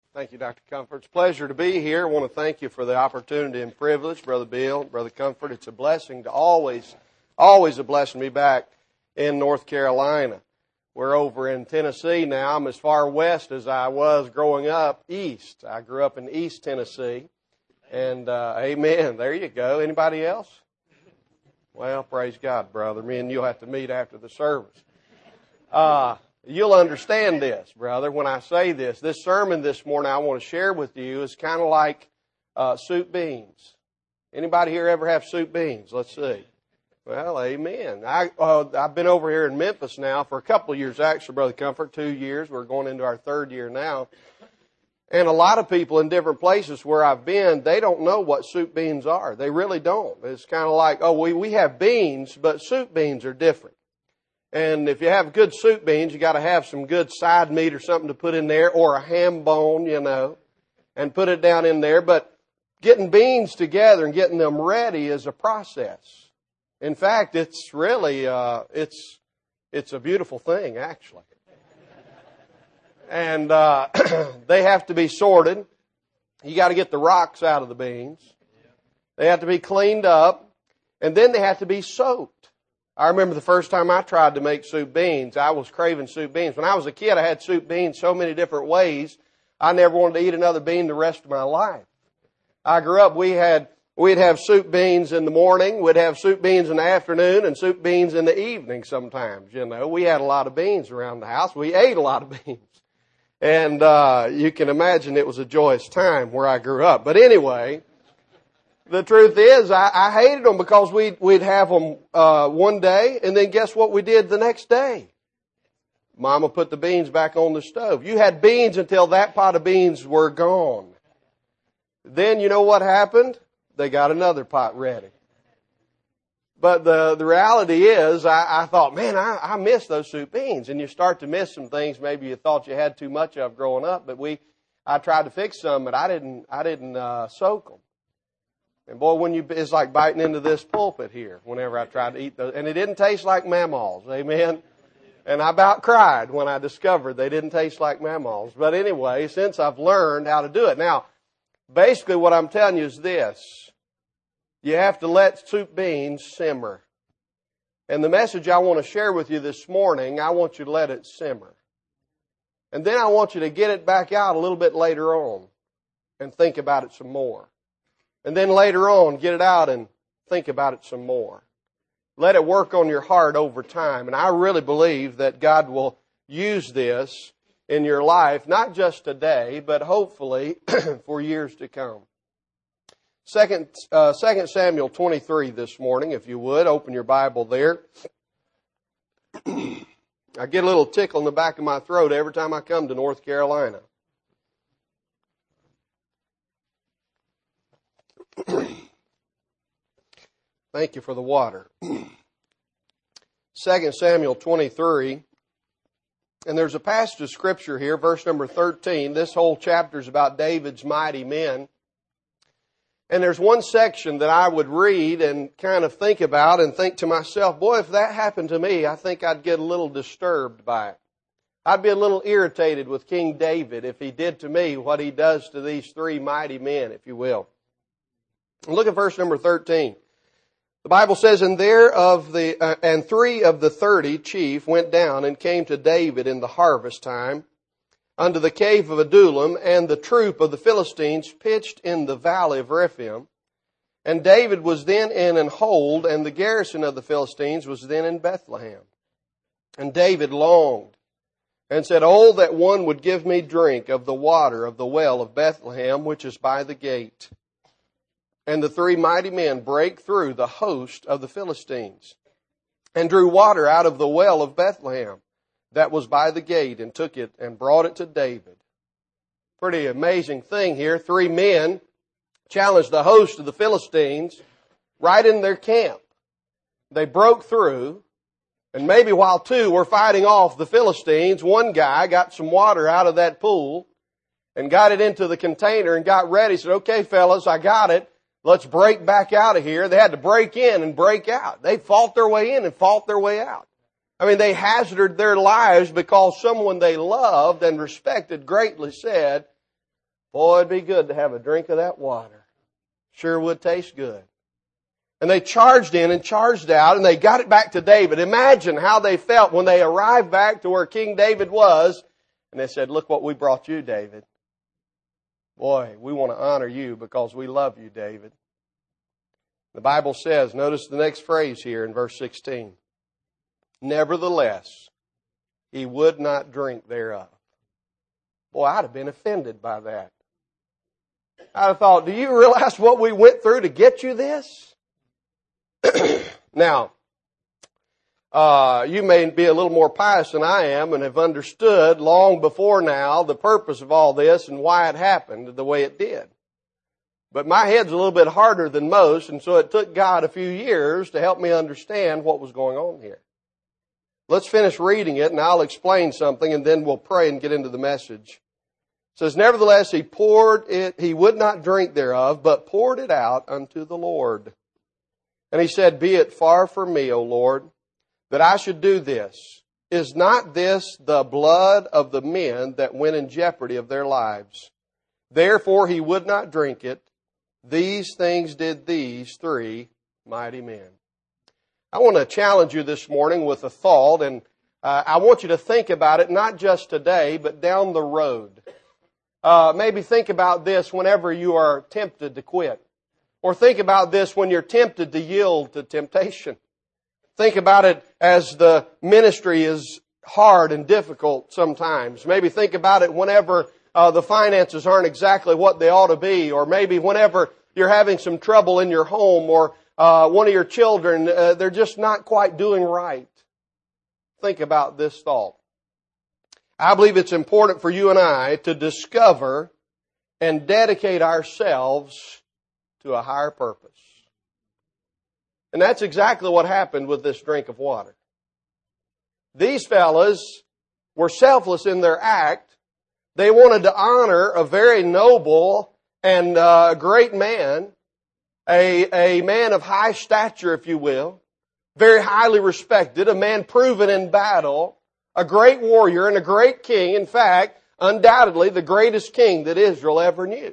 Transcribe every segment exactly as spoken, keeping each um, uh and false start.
Thank you, Doctor Comfort. It's a pleasure to be here. I want to thank you for the opportunity and privilege, Brother Bill, Brother Comfort. It's a blessing to always, always a blessing to be back in North Carolina. We're over in Tennessee now. I'm as far west as I was growing up east. I grew up in East Tennessee. And, uh, amen. There you go. Anybody else? Well, praise God, brother. Me and you'll have to meet after the service. Uh, You'll understand this, brother, when I say this. This sermon this morning I want to share with you is kind of like uh, soup beans. Anybody here ever have soup beans? Let's see. Well, amen. I, uh, I've been over here in Memphis now for a couple of years, actually, Brother Comfort, two years. We're going into our third year now. And a lot of people in different places where I've been, they don't know what soup beans are. They really don't. It's kind of like, oh, we, we have beans, but soup beans are different. And if you have good soup beans, you got to have some good side meat or something to put in there, or a ham bone, you know, and put it down in there. But getting beans together and getting them ready is a process. In fact, it's really, uh, it's, it's a beautiful thing, actually. And, uh, they have to be sorted. You got to get the rocks out of the beans. They have to be cleaned up. And then they have to be soaked. I remember the first time I tried to make soup beans, I was craving soup beans. When I was a kid, I had soup beans so many different ways, I never wanted to eat another bean the rest of my life. I grew up, we had, we'd have soup beans in the morning, we'd have soup beans in the afternoon, and soup beans in the evening sometimes, you know. We had a lot of beans around the house. We ate a lot of beans. And uh you can imagine it was a joyous time where I grew up. But anyway, the truth is, I, I hated them because we'd, we'd have them uh, one day, and then guess what we did the next day? Mama put the beans back on the stove. You had beans until that pot of beans were gone. Then you know what happened? They got another pot ready. But the, the reality is, I, I thought, man, I, I miss those soup beans. And you start to miss some things maybe you thought you had too much of growing up. But we, I tried to fix some, but I didn't, I didn't uh, soak them. And boy, when you, it's like biting into this pulpit here whenever I tried to eat those. And it didn't taste like mammal's, amen? And I about cried when I discovered they didn't taste like mammal's. But anyway, since I've learned how to do it. Now, basically what I'm telling you is this. You have to let soup beans simmer. And the message I want to share with you this morning, I want you to let it simmer. And then I want you to get it back out a little bit later on and think about it some more. And then later on, get it out and think about it some more. Let it work on your heart over time. And I really believe that God will use this in your life, not just today, but hopefully for years to come. Second, uh, Second Samuel twenty-three this morning, if you would. Open your Bible there. I get a little tickle in the back of my throat every time I come to North Carolina. Thank you for the water. Second Samuel twenty-three. And there's a passage of Scripture here, verse number thirteen. This whole chapter is about David's mighty men. And there's one section that I would read and kind of think about and think to myself, boy, if that happened to me, I think I'd get a little disturbed by it. I'd be a little irritated with King David if he did to me what he does to these three mighty men, if you will. Look at verse number thirteen. The Bible says, and there of the, uh, and three of the thirty chief went down and came to David in the harvest time unto the cave of Adullam, and the troop of the Philistines pitched in the valley of Rephaim. And David was then in an hold, and the garrison of the Philistines was then in Bethlehem. And David longed and said, oh, that one would give me drink of the water of the well of Bethlehem, which is by the gate. And the three mighty men brake through the host of the Philistines, and drew water out of the well of Bethlehem that was by the gate, and took it and brought it to David. Pretty amazing thing here. Three men challenged the host of the Philistines right in their camp. They broke through, and maybe while two were fighting off the Philistines, one guy got some water out of that pool and got it into the container and got ready. He said, okay, fellas, I got it. Let's break back out of here. They had to break in and break out. They fought their way in and fought their way out. I mean, they hazarded their lives because someone they loved and respected greatly said, Boy, it'd be good to have a drink of that water. Sure would taste good. And they charged in and charged out, and they got it back to David. Imagine how they felt when they arrived back to where King David was, and they said, look what we brought you, David. Boy, we want to honor you because we love you, David. The Bible says, notice the next phrase here in verse sixteen. Nevertheless, he would not drink thereof. Boy, I'd have been offended by that. I'd have thought, do you realize what we went through to get you this? Now, uh, you may be a little more pious than I am and have understood long before now the purpose of all this and why it happened the way it did. But my head's a little bit harder than most, and so it took God a few years to help me understand what was going on here. Let's finish reading it, and I'll explain something, and then we'll pray and get into the message. It says, nevertheless, he poured it, he would not drink thereof, but poured it out unto the Lord. And he said, be it far from me, O Lord, that I should do this. Is not this the blood of the men that went in jeopardy of their lives? Therefore he would not drink it. These things did these three mighty men. I want to challenge you this morning with a thought, and uh, I want you to think about it not just today, but down the road. Uh, maybe think about this whenever you are tempted to quit. Or think about this when you're tempted to yield to temptation. Think about it as the ministry is hard and difficult sometimes. Maybe think about it whenever uh, the finances aren't exactly what they ought to be. Or maybe whenever you're having some trouble in your home, or uh, one of your children, uh, they're just not quite doing right. Think about this thought. I believe it's important for you and I to discover and dedicate ourselves to a higher purpose. And that's exactly what happened with this drink of water. These fellas were selfless in their act. They wanted to honor a very noble and uh, great man, a, a man of high stature, if you will, very highly respected, a man proven in battle, a great warrior and a great king. In fact, undoubtedly the greatest king that Israel ever knew.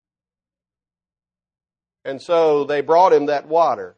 And so they brought him that water.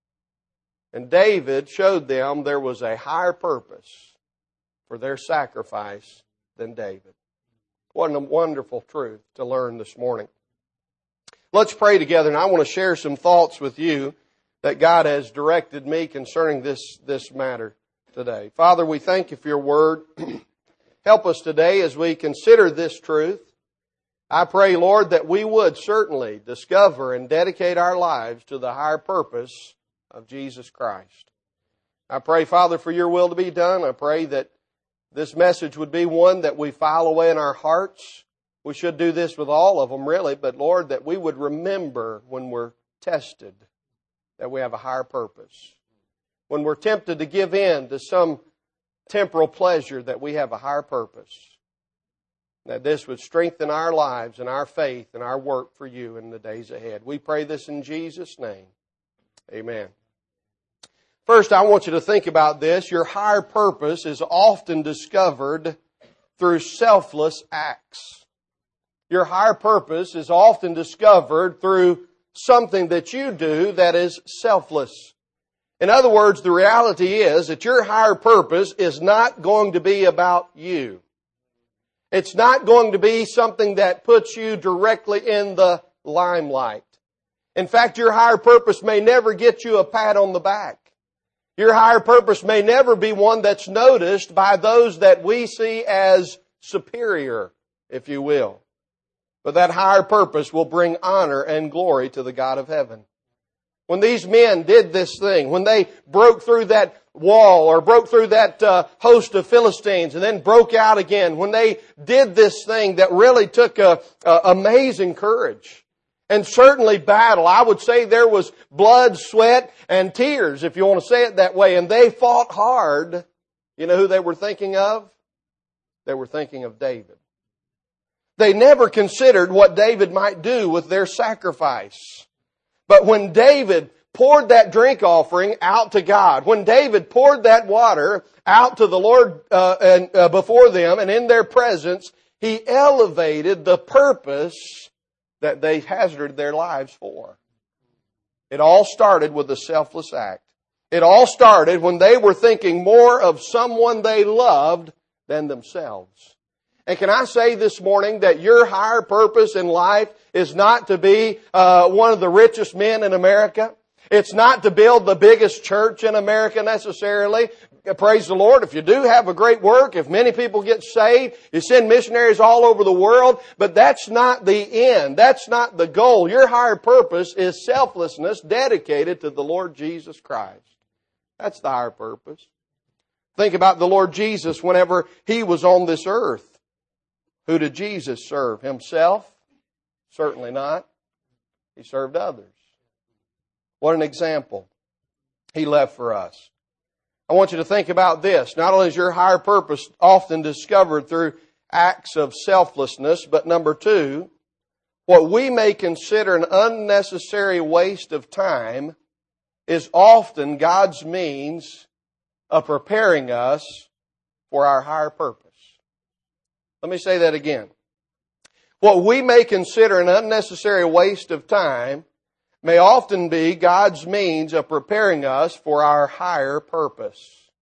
And David showed them there was a higher purpose for their sacrifice than David. What a wonderful truth to learn this morning. Let's pray together, and I want to share some thoughts with you that God has directed me concerning this, this matter today. Father, we thank you for your word. Help us today as we consider this truth. I pray, Lord, that we would certainly discover and dedicate our lives to the higher purpose of Jesus Christ. I pray, Father, for your will to be done. I pray that this message would be one that we file away in our hearts. We should do this with all of them, really, but Lord, that we would remember when we're tested that we have a higher purpose. When we're tempted to give in to some temporal pleasure, that we have a higher purpose. That this would strengthen our lives and our faith and our work for you in the days ahead. We pray this in Jesus' name. Amen. First, I want you to think about this. Your higher purpose is often discovered through selfless acts. Your higher purpose is often discovered through something that you do that is selfless. In other words, the reality is that your higher purpose is not going to be about you. It's not going to be something that puts you directly in the limelight. In fact, your higher purpose may never get you a pat on the back. Your higher purpose may never be one that's noticed by those that we see as superior, if you will. But that higher purpose will bring honor and glory to the God of heaven. When these men did this thing, when they broke through that wall or broke through that uh, host of Philistines and then broke out again, when they did this thing that really took a, a amazing courage and certainly battle, I would say there was blood, sweat, and tears, if you want to say it that way, and they fought hard. You know who they were thinking of? They were thinking of David. They never considered what David might do with their sacrifice. But when David poured that drink offering out to God, when David poured that water out to the Lord uh, and uh, before them and in their presence, He elevated the purpose that they hazarded their lives for. It all started with a selfless act. It all started when they were thinking more of someone they loved than themselves. And can I say this morning that your higher purpose in life is not to be uh, one of the richest men in America? It's not to build the biggest church in America necessarily. Praise the Lord. If you do have a great work, if many people get saved, you send missionaries all over the world, but that's not the end. That's not the goal. Your higher purpose is selflessness dedicated to the Lord Jesus Christ. That's the higher purpose. Think about the Lord Jesus whenever He was on this earth. Who did Jesus serve? Himself? Certainly not. He served others. What an example He left for us. I want you to think about this. Not only is your higher purpose often discovered through acts of selflessness, but number two, what we may consider an unnecessary waste of time is often God's means of preparing us for our higher purpose. Let me say that again. What we may consider an unnecessary waste of time may often be God's means of preparing us for our higher purpose.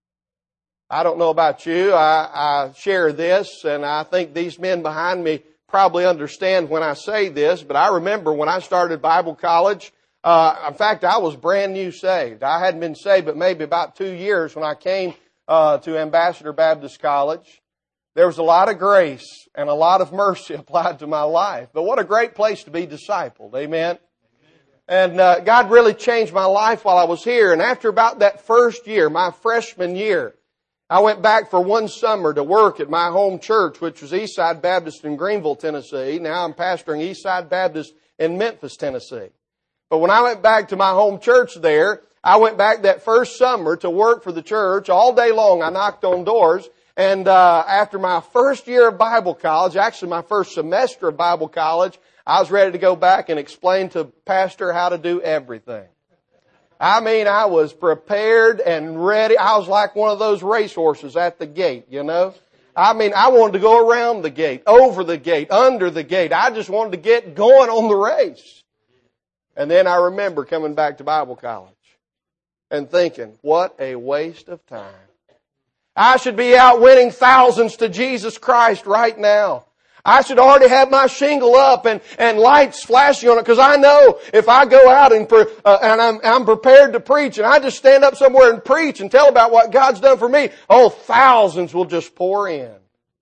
I don't know about you. I, I share this, and I think these men behind me probably understand when I say this, but I remember when I started Bible college, uh, in fact, I was brand new saved. I hadn't been saved but maybe about two years when I came uh, to Ambassador Baptist College. There was a lot of grace and a lot of mercy applied to my life. But what a great place to be discipled. Amen. And uh, God really changed my life while I was here. And after about that first year, my freshman year, I went back for one summer to work at my home church, which was Eastside Baptist in Greenville, Tennessee. Now I'm pastoring Eastside Baptist in Memphis, Tennessee. But when I went back to my home church there, I went back that first summer to work for the church. All day long I knocked on doors. And uh, after my first year of Bible college, actually my first semester of Bible college, I was ready to go back and explain to Pastor how to do everything. I mean, I was prepared and ready. I was like one of those racehorses at the gate, you know. I mean, I wanted to go around the gate, over the gate, under the gate. I just wanted to get going on the race. And then I remember coming back to Bible college and thinking, what a waste of time. I should be out winning thousands to Jesus Christ right now. I should already have my shingle up and, and lights flashing on it, because I know if I go out and, pre, uh, and I'm, I'm prepared to preach and I just stand up somewhere and preach and tell about what God's done for me, oh, thousands will just pour in.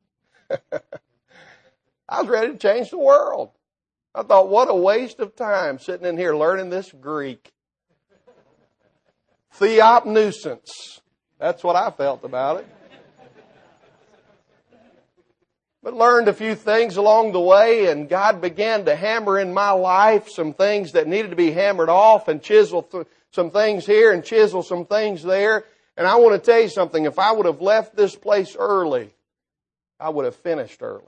I was ready to change the world. I thought, what a waste of time sitting in here learning this Greek. Theopnuisance. That's what I felt about it. But learned a few things along the way, and God began to hammer in my life some things that needed to be hammered off, and chisel th- some things here and chisel some things there. And I want to tell you something. If I would have left this place early, I would have finished early.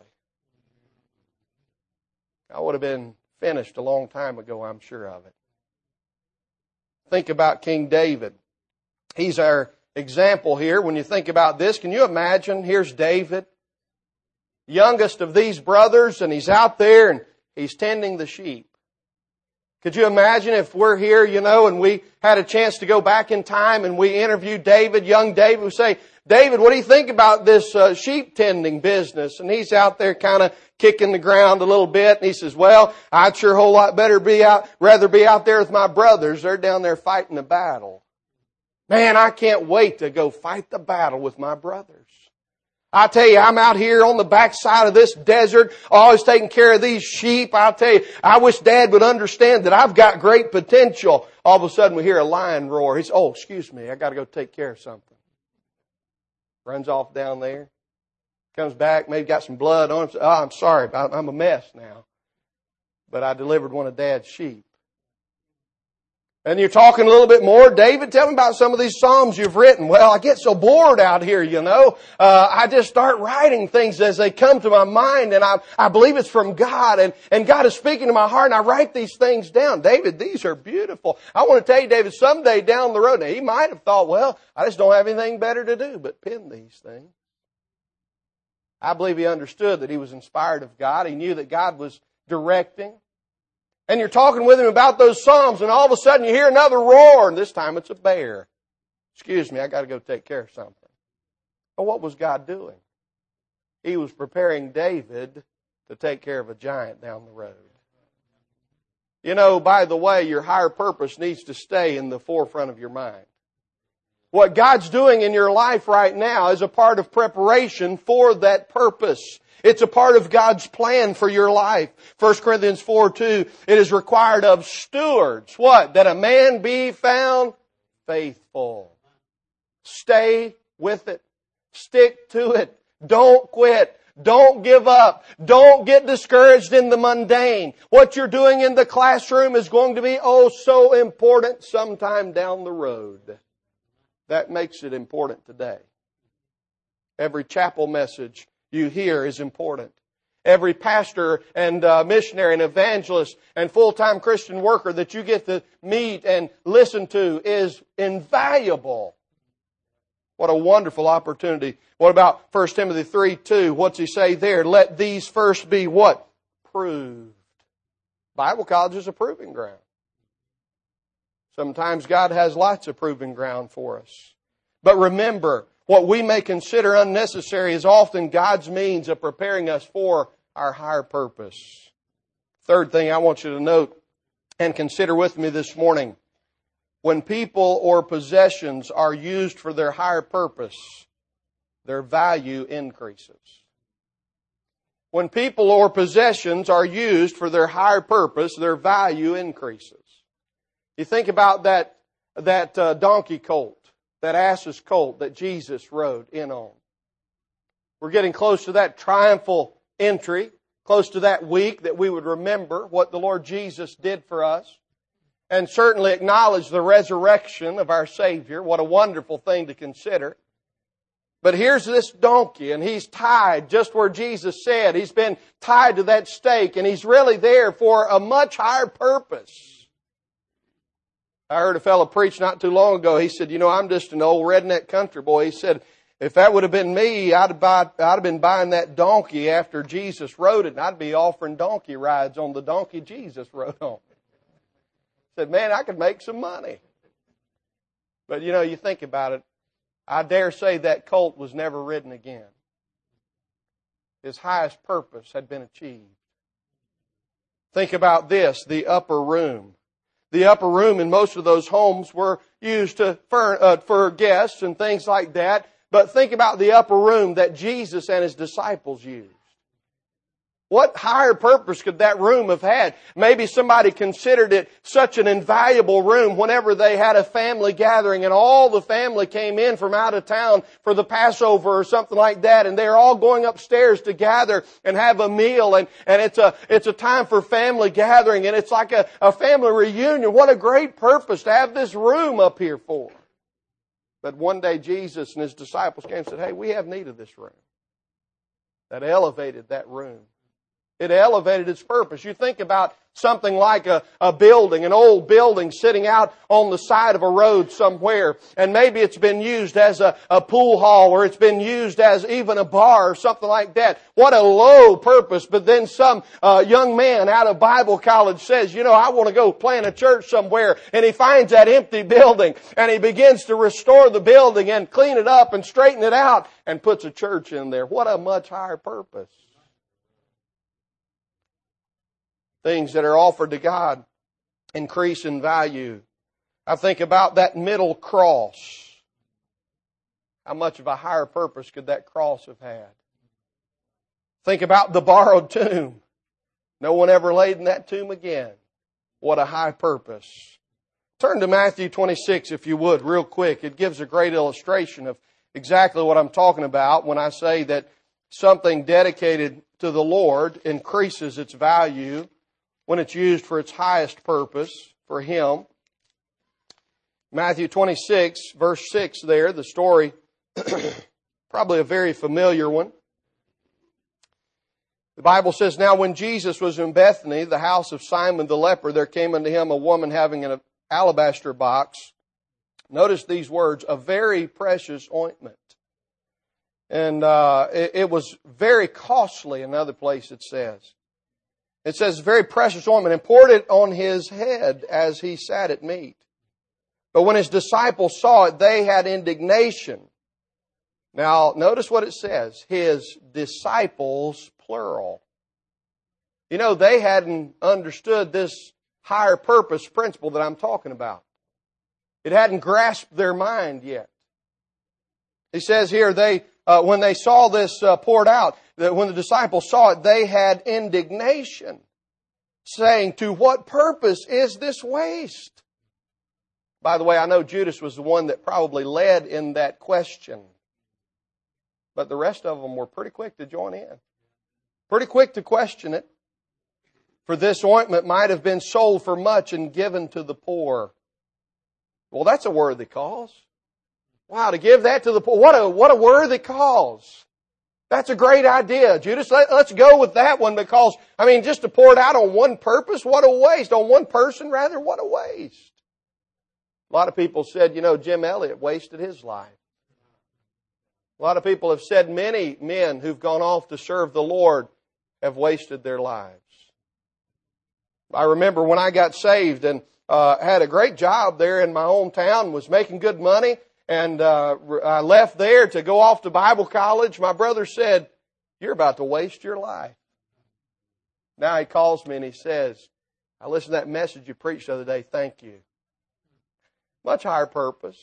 I would have been finished a long time ago, I'm sure of it. Think about King David. He's our example here. When you think about this, can you imagine? Here's David, youngest of these brothers, and he's out there and he's tending the sheep. Could you imagine if we're here, you know, and we had a chance to go back in time and we interviewed David, young David, we say, David, what do you think about this uh, sheep tending business? And he's out there kind of kicking the ground a little bit, and he says, well, I'd sure a whole lot better be out, rather be out there with my brothers. They're down there fighting the battle. Man, I can't wait to go fight the battle with my brothers. I tell you, I'm out here on the backside of this desert, always taking care of these sheep. I'll tell you, I wish Dad would understand that I've got great potential. All of a sudden we hear a lion roar. He says, oh, excuse me, I got to go take care of something. Runs off down there. Comes back, maybe got some blood on him. Oh, I'm sorry, I'm a mess now. But I delivered one of Dad's sheep. And you're talking a little bit more. David, tell me about some of these Psalms you've written. Well, I get so bored out here, you know. Uh, I just start writing things as they come to my mind, and I, I believe it's from God, and, and God is speaking to my heart, and I write these things down. David, these are beautiful. I want to tell you, David, someday down the road, now he might have thought, well, I just don't have anything better to do but pen these things. I believe he understood that he was inspired of God. He knew that God was directing. And you're talking with him about those Psalms, and all of a sudden you hear another roar, and this time it's a bear. Excuse me, I got to go take care of something. Well, what was God doing? He was preparing David to take care of a giant down the road. You know, by the way, your higher purpose needs to stay in the forefront of your mind. What God's doing in your life right now is a part of preparation for that purpose. It's a part of God's plan for your life. First Corinthians four two, it is required of stewards. What? That a man be found faithful. Stay with it. Stick to it. Don't quit. Don't give up. Don't get discouraged in the mundane. What you're doing in the classroom is going to be oh so important sometime down the road. That makes it important today. Every chapel message you hear is important. Every pastor and uh, missionary and evangelist and full-time Christian worker that you get to meet and listen to is invaluable. What a wonderful opportunity. What about First Timothy three two? What's he say there? Let these first be what? Proved. Bible college is a proving ground. Sometimes God has lots of proving ground for us. But remember, what we may consider unnecessary is often God's means of preparing us for our higher purpose. Third thing I want you to note and consider with me this morning. When people or possessions are used for their higher purpose, their value increases. When people or possessions are used for their higher purpose, their value increases. You think about that, that uh, donkey colt, that ass's colt that Jesus rode in on. We're getting close to that triumphal entry, close to that week that we would remember what the Lord Jesus did for us. And certainly acknowledge the resurrection of our Savior. What a wonderful thing to consider. But here's this donkey, and he's tied just where Jesus said. He's been tied to that stake, and he's really there for a much higher purpose. I heard a fellow preach not too long ago. He said, you know, I'm just an old redneck country boy. He said, if that would have been me, I'd have, buy, I'd have been buying that donkey after Jesus rode it, and I'd be offering donkey rides on the donkey Jesus rode on. Said, man, I could make some money. But, you know, you think about it. I dare say that colt was never ridden again. His highest purpose had been achieved. Think about this, the upper room. The upper room in most of those homes were used to for, uh, for guests and things like that. But think about the upper room that Jesus and His disciples used. What higher purpose could that room have had? Maybe somebody considered it such an invaluable room whenever they had a family gathering and all the family came in from out of town for the Passover or something like that, and they're all going upstairs to gather and have a meal, and, and it's a it's a time for family gathering, and it's like a, a family reunion. What a great purpose to have this room up here for. But one day Jesus and His disciples came and said, hey, we have need of this room. That elevated that room. It elevated its purpose. You think about something like a, a building, an old building sitting out on the side of a road somewhere, and maybe it's been used as a, a pool hall, or it's been used as even a bar or something like that. What a low purpose. But then some uh, young man out of Bible college says, you know, I want to go plant a church somewhere, and he finds that empty building, and he begins to restore the building and clean it up and straighten it out and puts a church in there. What a much higher purpose. Things that are offered to God increase in value. I think about that middle cross. How much of a higher purpose could that cross have had? Think about the borrowed tomb. No one ever laid in that tomb again. What a high purpose. Turn to Matthew twenty-six, if you would, real quick. It gives a great illustration of exactly what I'm talking about when I say that something dedicated to the Lord increases its value when it's used for its highest purpose, for Him. Matthew twenty-six, verse six there, the story, probably a very familiar one. The Bible says, now when Jesus was in Bethany, the house of Simon the leper, there came unto Him a woman having an alabaster box. Notice these words, a very precious ointment. And uh, it, it was very costly, another place it says. It says, very precious ointment, and poured it on his head as he sat at meat. But when his disciples saw it, they had indignation. Now, notice what it says. His disciples, plural. You know, they hadn't understood this higher purpose principle that I'm talking about. It hadn't grasped their mind yet. He says here, they uh, when they saw this uh, poured out, that when the disciples saw it, they had indignation, saying, to what purpose is this waste? By the way, I know Judas was the one that probably led in that question. But the rest of them were pretty quick to join in. Pretty quick to question it. For this ointment might have been sold for much and given to the poor. Well, that's a worthy cause. Wow, to give that to the poor. What a, what a worthy cause. That's a great idea, Judas. Let, let's go with that one because, I mean, just to pour it out on one purpose, what a waste. On one person, rather, what a waste. A lot of people said, you know, Jim Elliot wasted his life. A lot of people have said many men who've gone off to serve the Lord have wasted their lives. I remember when I got saved and uh, had a great job there in my hometown, was making good money, and uh, I left there to go off to Bible college. My brother said, you're about to waste your life. Now he calls me and he says, I listened to that message you preached the other day. Thank you. Much higher purpose.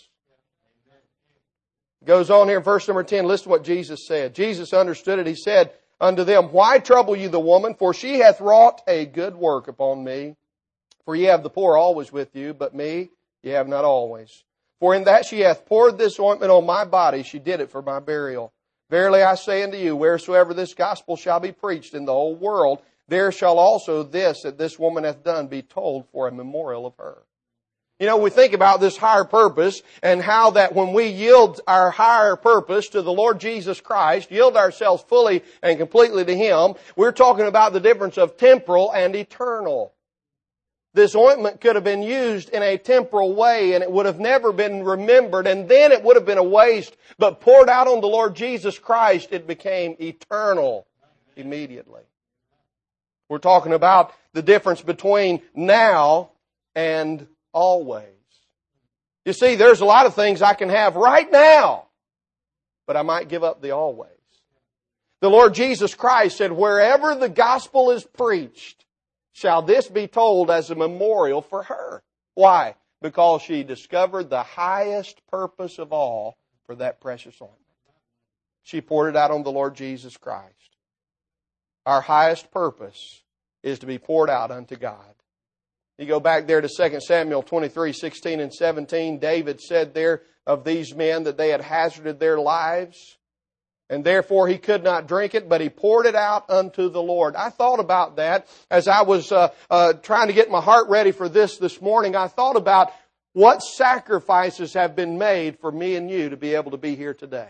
Goes on here in verse number ten. Listen to what Jesus said. Jesus understood it. He said unto them, why trouble you the woman? For she hath wrought a good work upon me. For ye have the poor always with you, but me ye have not always. For in that she hath poured this ointment on my body, she did it for my burial. Verily I say unto you, wheresoever this gospel shall be preached in the whole world, there shall also this that this woman hath done be told for a memorial of her. You know, we think about this higher purpose and how that when we yield our higher purpose to the Lord Jesus Christ, yield ourselves fully and completely to Him, we're talking about the difference of temporal and eternal. This ointment could have been used in a temporal way and it would have never been remembered and then it would have been a waste, but poured out on the Lord Jesus Christ, it became eternal immediately. We're talking about the difference between now and always. You see, there's a lot of things I can have right now, but I might give up the always. The Lord Jesus Christ said, wherever the gospel is preached, shall this be told as a memorial for her. Why? Because she discovered the highest purpose of all for that precious ointment. She poured it out on the Lord Jesus Christ. Our highest purpose is to be poured out unto God. You go back there to Second Samuel twenty-three, sixteen and seventeen. David said there of these men that they had hazarded their lives, and therefore he could not drink it, but he poured it out unto the Lord. I thought about that as I was uh, uh, trying to get my heart ready for this this morning. I thought about what sacrifices have been made for me and you to be able to be here today.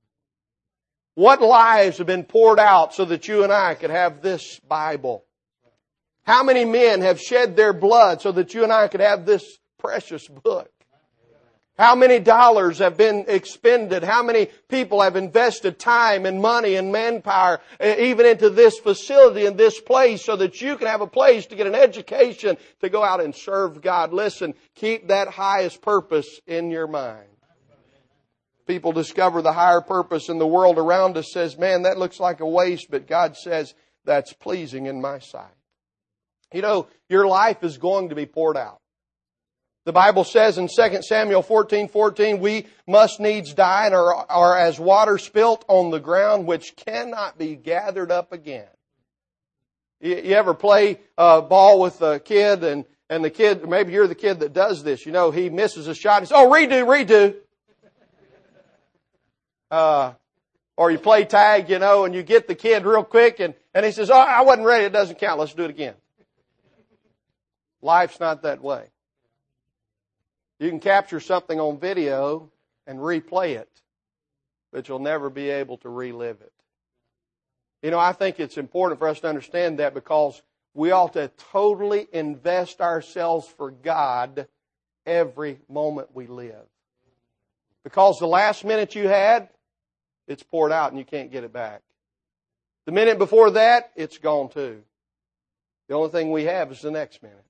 What lives have been poured out so that you and I could have this Bible? How many men have shed their blood so that you and I could have this precious book? How many dollars have been expended? How many people have invested time and money and manpower even into this facility and this place so that you can have a place to get an education to go out and serve God? Listen, keep that highest purpose in your mind. People discover the higher purpose and the world around us says, man, that looks like a waste, but God says that's pleasing in my sight. You know, your life is going to be poured out. The Bible says in Second Samuel fourteen fourteen, we must needs die and are, are as water spilt on the ground, which cannot be gathered up again. You, you ever play uh, ball with a kid and, and the kid, maybe you're the kid that does this, you know, he misses a shot and says, oh, redo, redo. Uh, or you play tag, you know, and you get the kid real quick and, and he says, oh, I wasn't ready, it doesn't count, let's do it again. Life's not that way. You can capture something on video and replay it, but you'll never be able to relive it. You know, I think it's important for us to understand that because we ought to totally invest ourselves for God every moment we live. Because the last minute you had, it's poured out and you can't get it back. The minute before that, it's gone too. The only thing we have is the next minute.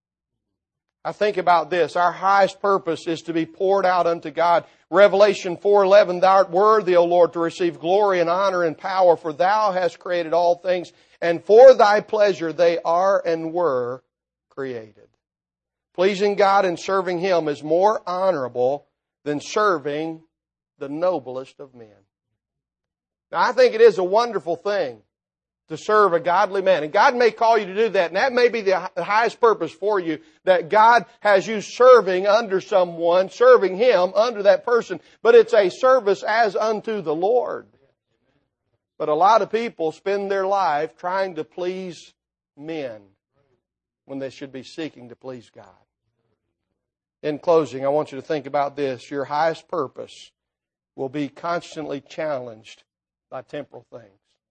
I think about this. Our highest purpose is to be poured out unto God. Revelation four eleven, Thou art worthy, O Lord, to receive glory and honor and power, for Thou hast created all things, and for Thy pleasure they are and were created. Pleasing God and serving Him is more honorable than serving the noblest of men. Now, I think it is a wonderful thing to serve a godly man. And God may call you to do that. And that may be the highest purpose for you, that God has you serving under someone, serving Him under that person. But it's a service as unto the Lord. But a lot of people spend their life trying to please men when they should be seeking to please God. In closing, I want you to think about this. Your highest purpose will be constantly challenged by temporal things.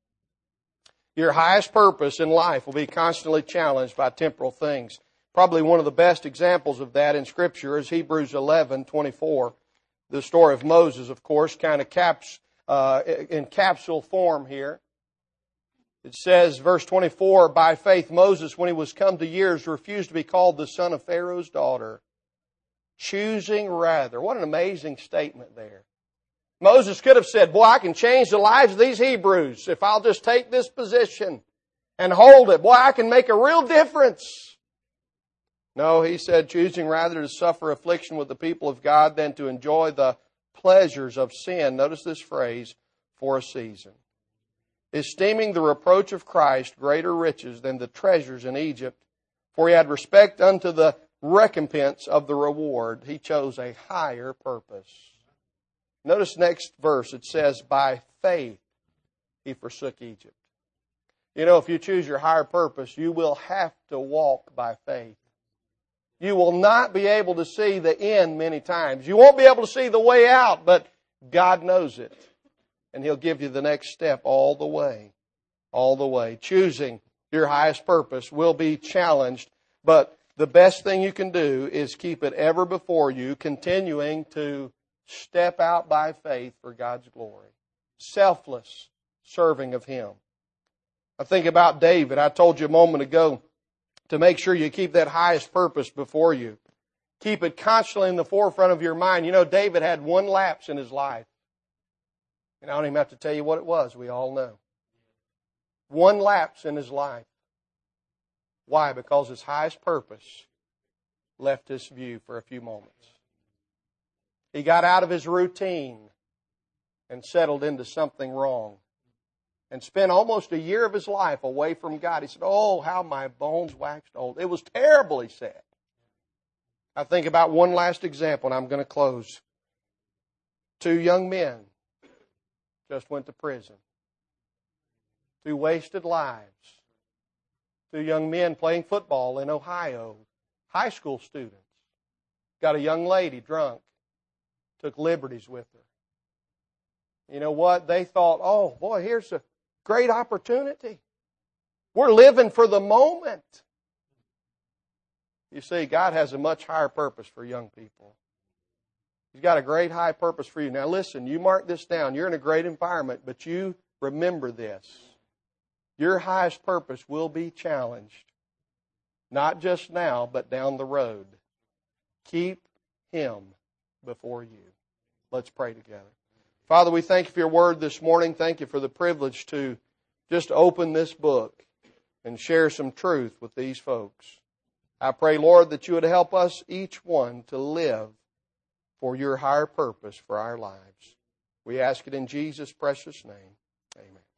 Your highest purpose in life will be constantly challenged by temporal things. Probably one of the best examples of that in Scripture is Hebrews eleven twenty-four. The story of Moses, of course, kind of caps uh, in capsule form here. It says, verse twenty-four, By faith Moses, when he was come to years, refused to be called the son of Pharaoh's daughter, choosing rather. What an amazing statement there. Moses could have said, boy, I can change the lives of these Hebrews if I'll just take this position and hold it. Boy, I can make a real difference. No, he said, choosing rather to suffer affliction with the people of God than to enjoy the pleasures of sin. Notice this phrase, for a season. Esteeming the reproach of Christ greater riches than the treasures in Egypt, for he had respect unto the recompense of the reward. He chose a higher purpose. Notice next verse, it says, by faith he forsook Egypt. You know, if you choose your higher purpose, you will have to walk by faith. You will not be able to see the end many times. You won't be able to see the way out, but God knows it. And He'll give you the next step all the way. All the way. Choosing your highest purpose will be challenged, but the best thing you can do is keep it ever before you, continuing to step out by faith for God's glory. Selfless serving of Him. I think about David. I told you a moment ago to make sure you keep that highest purpose before you. Keep it constantly in the forefront of your mind. You know, David had one lapse in his life. And I don't even have to tell you what it was. We all know. One lapse in his life. Why? Because his highest purpose left his view for a few moments. He got out of his routine and settled into something wrong and spent almost a year of his life away from God. He said, oh, how my bones waxed old. It was terrible, he said. I think about one last example, and I'm going to close. Two young men just went to prison. Two wasted lives. Two young men playing football in Ohio. High school students. Got a young lady drunk. Took liberties with her. You know what? They thought, oh, boy, here's a great opportunity. We're living for the moment. You see, God has a much higher purpose for young people. He's got a great high purpose for you. Now listen, you mark this down. You're in a great environment, but you remember this. Your highest purpose will be challenged. Not just now, but down the road. Keep Him before you. Let's pray together. Father, we thank you for your word this morning. Thank you for the privilege to just open this book and share some truth with these folks. I pray, Lord, that you would help us, each one, to live for your higher purpose for our lives. We ask it in Jesus' precious name. Amen.